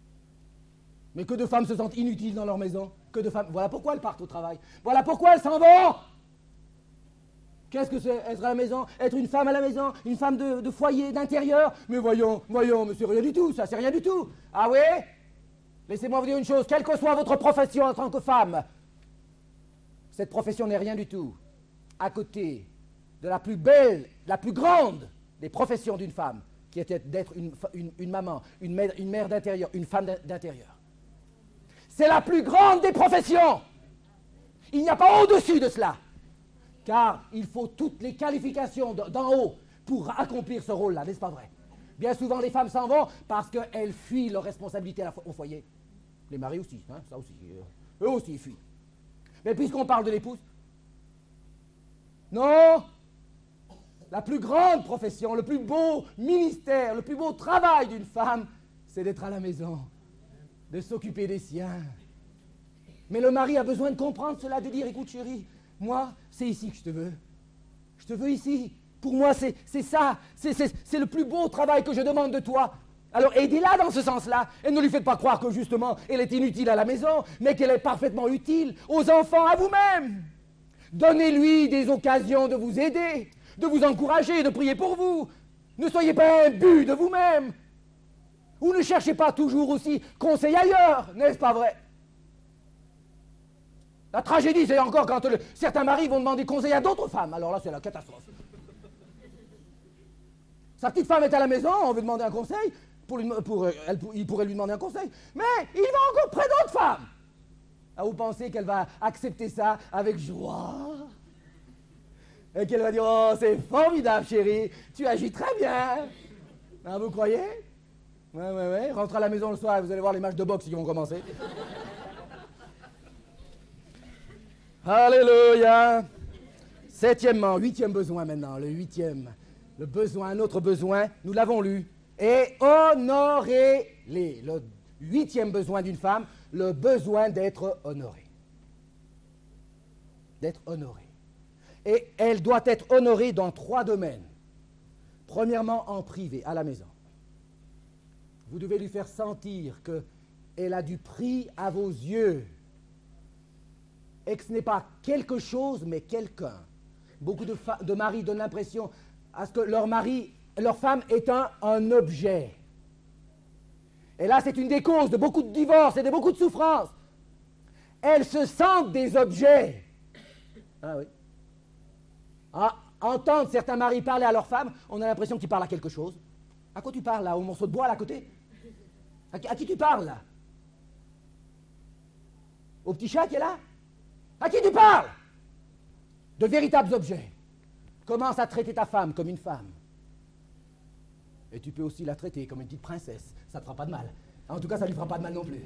Mais que de femmes se sentent inutiles dans leur maison. Que de femmes... Voilà pourquoi elles partent au travail. Voilà pourquoi elles s'en vont. Qu'est-ce que c'est être à la maison? Être une femme à la maison? Une femme de, de foyer, d'intérieur? Mais voyons, voyons, mais c'est rien du tout, ça, c'est rien du tout. Ah oui? Laissez-moi vous dire une chose, quelle que soit votre profession en tant que femme, cette profession n'est rien du tout à côté de la plus belle, la plus grande des professions d'une femme, qui était d'être une, une, une maman, une mère, une mère d'intérieur, une femme d'intérieur. C'est la plus grande des professions. Il n'y a pas au-dessus de cela. Car il faut toutes les qualifications d'en haut pour accomplir ce rôle-là, n'est-ce pas vrai? Bien souvent, les femmes s'en vont parce qu'elles fuient leurs responsabilités au foyer. Les maris aussi, hein, ça aussi. Euh, eux aussi, ils fuient. Mais puisqu'on parle de l'épouse, non, la plus grande profession, le plus beau ministère, le plus beau travail d'une femme, c'est d'être à la maison, de s'occuper des siens. Mais le mari a besoin de comprendre cela, de dire, écoute chérie, moi, c'est ici que je te veux. Je te veux ici. Pour moi, c'est ça. C'est le plus beau travail que je demande de toi. Alors aidez-la dans ce sens-là. Et ne lui faites pas croire que justement, elle est inutile à la maison, mais qu'elle est parfaitement utile aux enfants, à vous-même. Donnez-lui des occasions de vous aider, de vous encourager, de prier pour vous. Ne soyez pas un but de vous-même. Ou ne cherchez pas toujours aussi conseil ailleurs, n'est-ce pas vrai? La tragédie, c'est encore quand le, certains maris vont demander conseil à d'autres femmes. Alors là, c'est la catastrophe. Sa petite femme est à la maison, on veut demander un conseil, pour lui, pour, elle, il pourrait lui demander un conseil, mais il va encore près d'autres femmes. Ah, vous pensez qu'elle va accepter ça avec joie? Et qu'elle va dire, oh, c'est formidable, chérie, tu agis très bien. Hein, vous croyez? Ouais, ouais, ouais. Rentre à la maison le soir et vous allez voir les matchs de boxe qui vont commencer. Alléluia. Septièmement, huitième besoin maintenant, le huitième. Le besoin, un autre besoin, nous l'avons lu. Et honorez-les. Le huitième besoin d'une femme, le besoin d'être honorée. D'être honorée. Et elle doit être honorée dans trois domaines. Premièrement, en privé, à la maison. Vous devez lui faire sentir qu'elle a du prix à vos yeux. Et que ce n'est pas quelque chose, mais quelqu'un. Beaucoup de, de maris donnent l'impression à ce que leur mari, leur femme est un, un objet. Et là, c'est une des causes de beaucoup de divorces et de beaucoup de souffrances. Elles se sentent des objets. Ah oui. À entendre certains maris parler à leur femme, on a l'impression qu'ils parlent à quelque chose. À quoi tu parles là? Au morceau de bois là à côté? À qui, à qui tu parles là? Au petit chat qui est là? À qui tu parles? De véritables objets. Commence à traiter ta femme comme une femme. Et tu peux aussi la traiter comme une petite princesse. Ça ne te fera pas de mal. En tout cas, ça ne lui fera pas de mal non plus.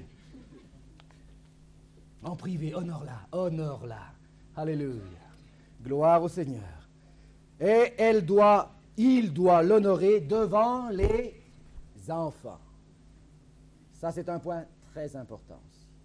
En privé, honore-la, honore-la. Alléluia. Gloire au Seigneur. Et elle doit, il doit l'honorer devant les enfants. Ça, c'est un point très important.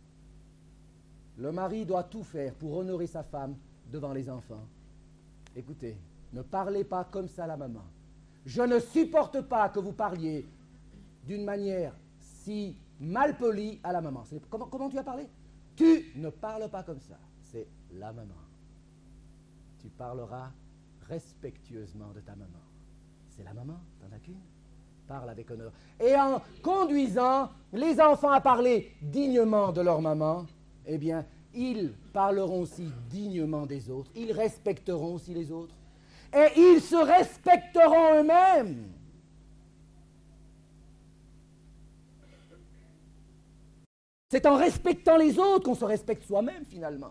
Le mari doit tout faire pour honorer sa femme devant les enfants. Écoutez, ne parlez pas comme ça à la maman. Je ne supporte pas que vous parliez d'une manière si malpolie à la maman. Comment, comment tu as parlé? Tu ne parles pas comme ça. C'est la maman. Tu parleras respectueusement de ta maman. C'est la maman, t'en as qu'une. Parle avec honneur. Et en conduisant les enfants à parler dignement de leur maman, eh bien, ils parleront aussi dignement des autres. Ils respecteront aussi les autres. Et ils se respecteront eux-mêmes. C'est en respectant les autres qu'on se respecte soi-même, finalement.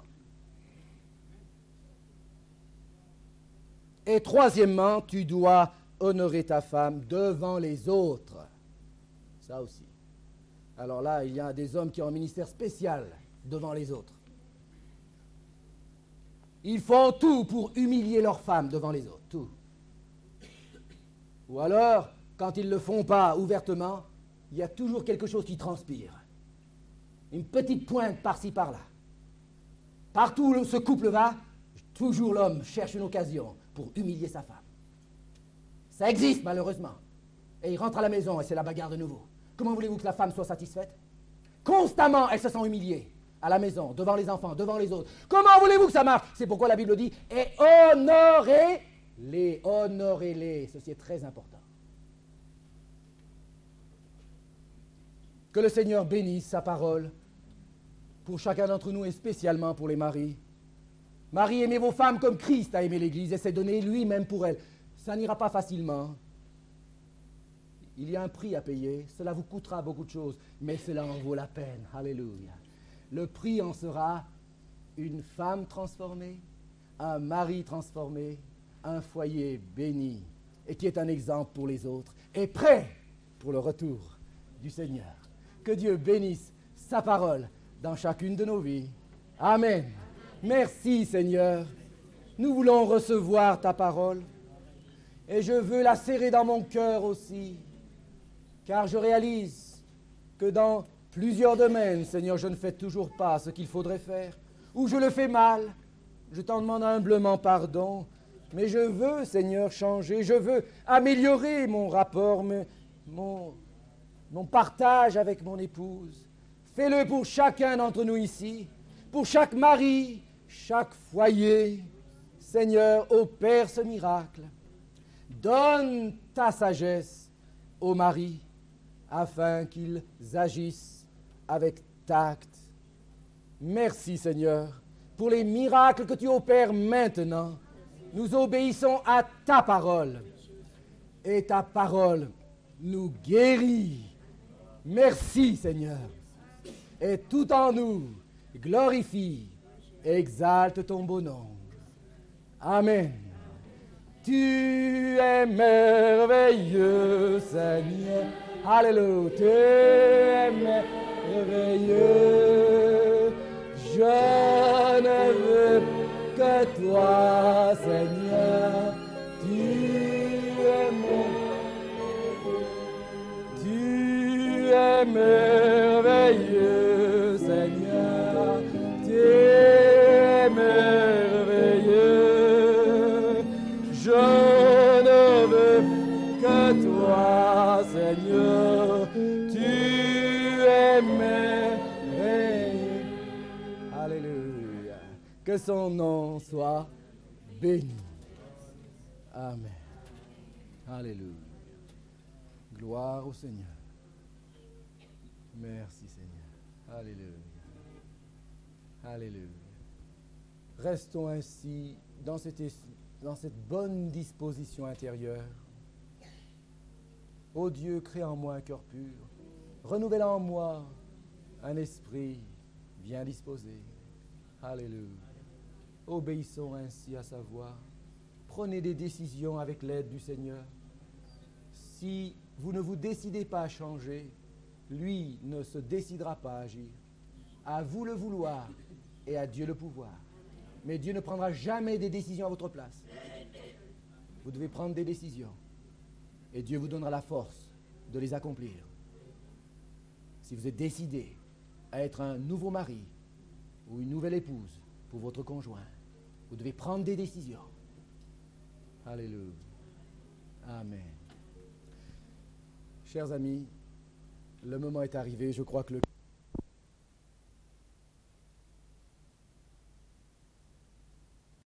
Et troisièmement, tu dois honorer ta femme devant les autres. Ça aussi. Alors là, il y a des hommes qui ont un ministère spécial devant les autres. Ils font tout pour humilier leurs femmes devant les autres, tout. Ou alors, quand ils ne le font pas ouvertement, il y a toujours quelque chose qui transpire. Une petite pointe par-ci, par-là. Partout où ce couple va, toujours l'homme cherche une occasion pour humilier sa femme. Ça existe, malheureusement. Et il rentre à la maison et c'est la bagarre de nouveau. Comment voulez-vous que la femme soit satisfaite? Constamment, elles se sont humiliées. À la maison, devant les enfants, devant les autres. Comment voulez-vous que ça marche? C'est pourquoi la Bible dit « et honorez-les, honorez-les ». Ceci est très important. Que le Seigneur bénisse sa parole pour chacun d'entre nous et spécialement pour les maris. Marie, aimez vos femmes comme Christ a aimé l'Église et s'est donné lui-même pour elle. Ça n'ira pas facilement. Il y a un prix à payer. Cela vous coûtera beaucoup de choses, mais cela en vaut la peine. Alléluia. Le prix en sera une femme transformée, un mari transformé, un foyer béni et qui est un exemple pour les autres et prêt pour le retour du Seigneur. Que Dieu bénisse sa parole dans chacune de nos vies. Amen. Merci Seigneur. Nous voulons recevoir ta parole et je veux la serrer dans mon cœur aussi, car je réalise que dans plusieurs domaines, Seigneur, je ne fais toujours pas ce qu'il faudrait faire, ou je le fais mal. Je t'en demande humblement pardon, mais je veux, Seigneur, changer, je veux améliorer mon rapport, mon, mon partage avec mon épouse. Fais-le pour chacun d'entre nous ici, pour chaque mari, chaque foyer. Seigneur, opère ce miracle. Donne ta sagesse aux maris afin qu'ils agissent avec tact. Merci Seigneur pour les miracles que tu opères maintenant. Nous obéissons à ta parole et ta parole nous guérit. Merci Seigneur. Et tout en nous glorifie et exalte ton beau nom. Amen. Tu es merveilleux Seigneur. Alléluia. Tu es merveilleux. Je ne veux que toi, Seigneur. Tu es mon. Tu es merveilleux, Seigneur. Tu es merveilleux. Je ne veux que toi, Seigneur. Tu es merveilleux. Alléluia. Que son nom soit béni. Amen. Alléluia. Gloire au Seigneur. Merci Seigneur. Alléluia. Alléluia. Restons ainsi dans cette, dans cette bonne disposition intérieure. Ô Dieu, crée en moi un cœur pur. Renouvelle en moi un esprit bien disposé. Alléluia. Obéissons ainsi à sa voix. Prenez des décisions avec l'aide du Seigneur. Si vous ne vous décidez pas à changer, lui ne se décidera pas à agir. À vous le vouloir et à Dieu le pouvoir. Mais Dieu ne prendra jamais des décisions à votre place. Vous devez prendre des décisions. Et Dieu vous donnera la force de les accomplir. Si vous êtes décidé à être un nouveau mari ou une nouvelle épouse pour votre conjoint, vous devez prendre des décisions. Alléluia. Amen. Chers amis, le moment est arrivé. Je crois que le